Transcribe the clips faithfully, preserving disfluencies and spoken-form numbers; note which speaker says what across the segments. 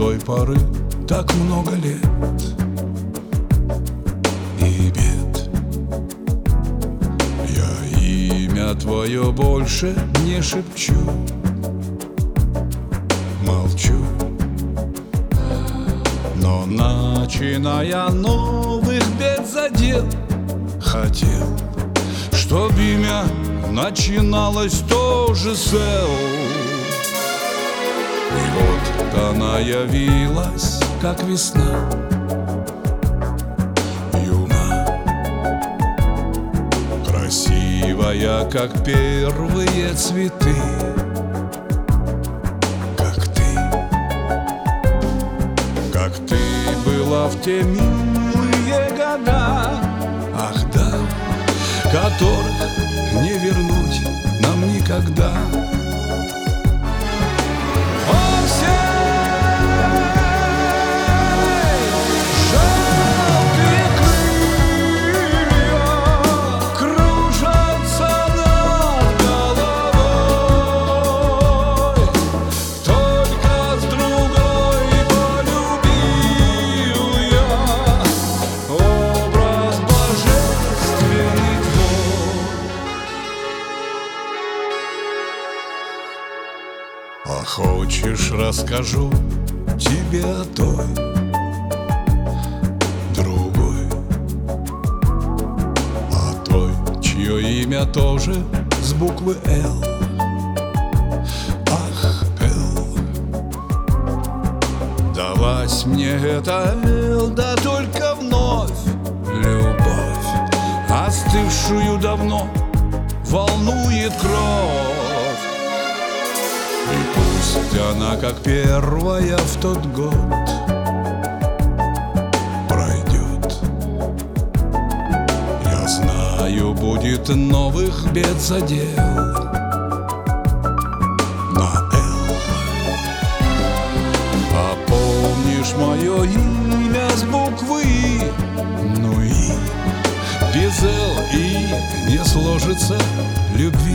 Speaker 1: той поры так много лет и бед. Я имя твое больше не шепчу, молчу. Но, начиная новых бед задел, хотел, чтоб имя начиналось тоже с «Л». И вот она явилась, как весна, юна, красивая, как первые цветы, как ты, как ты была в те милые года, ах да, которых не вернуть нам никогда. А хочешь, расскажу тебе о той, другой, о той, чье имя тоже с буквы «Л». Ах, Л. Далась мне эта «Л», да только вновь любовь, остывшую давно, волнует кровь. И пусть она, как первая в тот год, пройдет, я знаю, будет новых бед задел на «Л». А помнишь мое имя с буквы «И»? Ну и без «Л» и не сложится любви.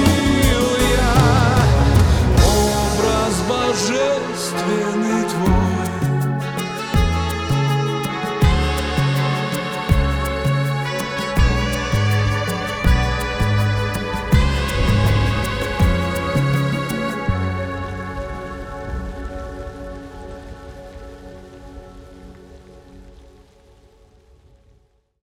Speaker 1: Божественный твой.